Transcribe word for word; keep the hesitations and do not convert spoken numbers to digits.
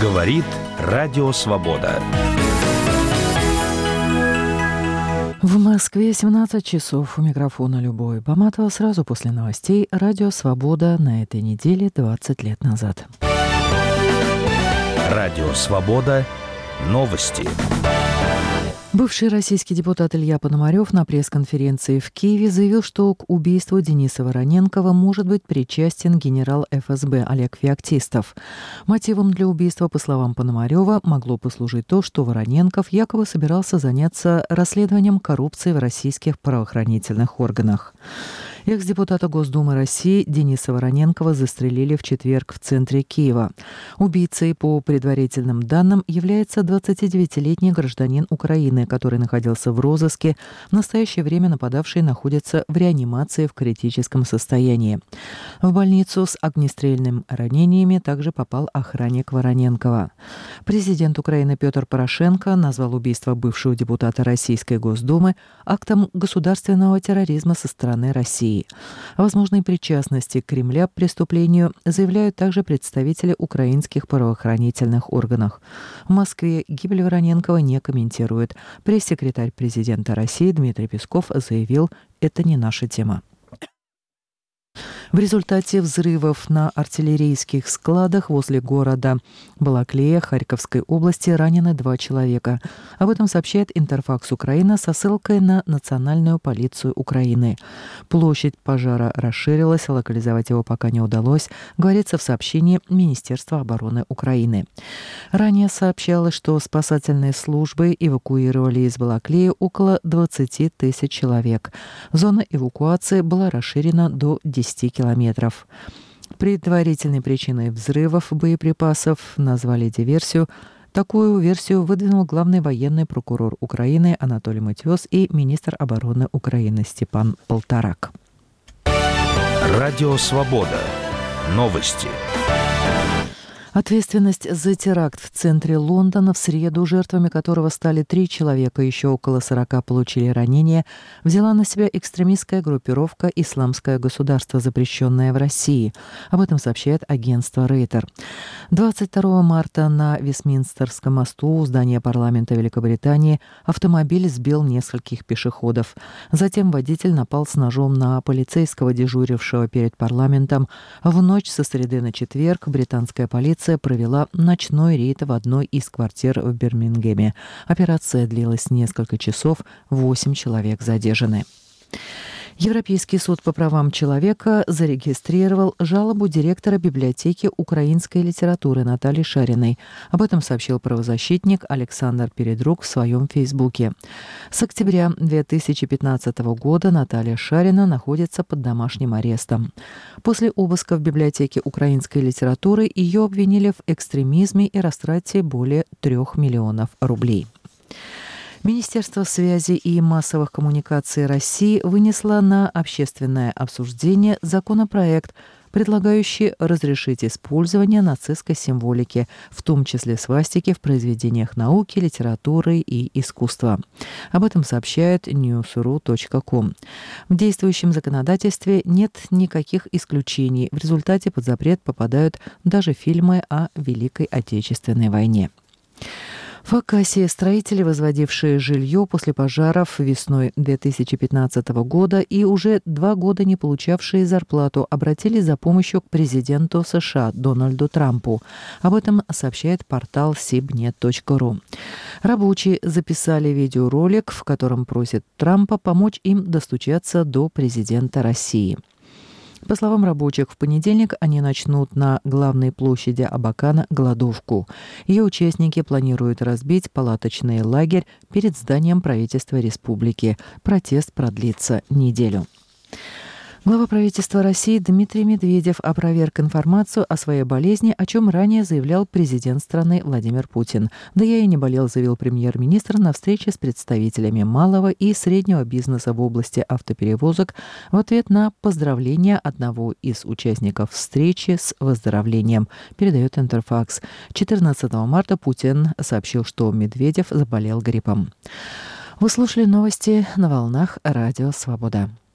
Говорит Радио Свобода. В Москве семнадцать часов. У микрофона Любовь Баматова. Сразу после новостей Радио Свобода на этой неделе двадцать лет назад. Радио Свобода. Новости. Бывший российский депутат Илья Пономарев на пресс-конференции в Киеве заявил, что к убийству Дениса Вороненкова может быть причастен генерал эф эс бэ Олег Феоктистов. Мотивом для убийства, по словам Пономарева, могло послужить то, что Вороненков якобы собирался заняться расследованием коррупции в российских правоохранительных органах. Экс-депутата Госдумы России Дениса Вороненкова застрелили в четверг в центре Киева. Убийцей, по предварительным данным, является двадцатидевятилетний гражданин Украины, который находился в розыске. В настоящее время нападавший находится в реанимации в критическом состоянии. В больницу с огнестрельными ранениями также попал охранник Вороненкова. Президент Украины Петр Порошенко назвал убийство бывшего депутата Российской Госдумы актом государственного терроризма со стороны России. О возможной причастности Кремля к преступлению заявляют также представители украинских правоохранительных органов. В Москве гибель Вороненкова не комментирует. Пресс-секретарь президента России Дмитрий Песков заявил: «Это не наша тема». В результате взрывов на артиллерийских складах возле города Балаклея Харьковской области ранены два человека. Об этом сообщает Интерфакс Украина со ссылкой на Национальную полицию Украины. Площадь пожара расширилась, локализовать его пока не удалось, говорится в сообщении Министерства обороны Украины. Ранее сообщалось, что спасательные службы эвакуировали из Балаклеи около двадцати тысяч человек. Зона эвакуации была расширена до десяти километров. Предварительной причиной взрывов боеприпасов назвали диверсию. Такую версию выдвинул главный военный прокурор Украины Анатолий Матиос и министр обороны Украины Степан Полторак. Радио Свобода. Новости. Ответственность за теракт в центре Лондона в среду, жертвами которого стали три человека, еще около сорока получили ранения, взяла на себя экстремистская группировка «Исламское государство», запрещенное в России. Об этом сообщает агентство Рейтер. двадцать второго марта на Вестминстерском мосту у здания парламента Великобритании автомобиль сбил нескольких пешеходов. Затем водитель напал с ножом на полицейского, дежурившего перед парламентом. В ночь со среды на четверг британская полиция провела ночной рейд в одной из квартир в Бирмингеме. Операция длилась несколько часов, восемь человек задержаны. Европейский суд по правам человека зарегистрировал жалобу директора библиотеки украинской литературы Натальи Шариной. Об этом сообщил правозащитник Александр Передрук в своем фейсбуке. С октября две тысячи пятнадцатого года Наталья Шарина находится под домашним арестом. После обыска в библиотеке украинской литературы ее обвинили в экстремизме и растрате более трех миллионов рублей. Министерство связи и массовых коммуникаций России вынесло на общественное обсуждение законопроект, предлагающий разрешить использование нацистской символики, в том числе свастики, в произведениях науки, литературы и искусства. Об этом сообщает ньюс.ру точка ком. В действующем законодательстве нет никаких исключений. В результате под запрет попадают даже фильмы о Великой Отечественной войне. В Хакасии строители, возводившие жилье после пожаров весной две тысячи пятнадцатого года и уже два года не получавшие зарплату, обратились за помощью к президенту США Дональду Трампу. Об этом сообщает портал сибнет точка ру. Рабочие записали видеоролик, в котором просят Трампа помочь им достучаться до президента России. По словам рабочих, в понедельник они начнут на главной площади Абакана голодовку. Ее участники планируют разбить палаточный лагерь перед зданием правительства республики. Протест продлится неделю. Глава правительства России Дмитрий Медведев опроверг информацию о своей болезни, о чем ранее заявлял президент страны Владимир Путин. «Да я и не болел», — заявил премьер-министр на встрече с представителями малого и среднего бизнеса в области автоперевозок в ответ на поздравление одного из участников встречи с выздоровлением, передает Интерфакс. четырнадцатого марта Путин сообщил, что Медведев заболел гриппом. Вы слушали новости на волнах Радио Свобода.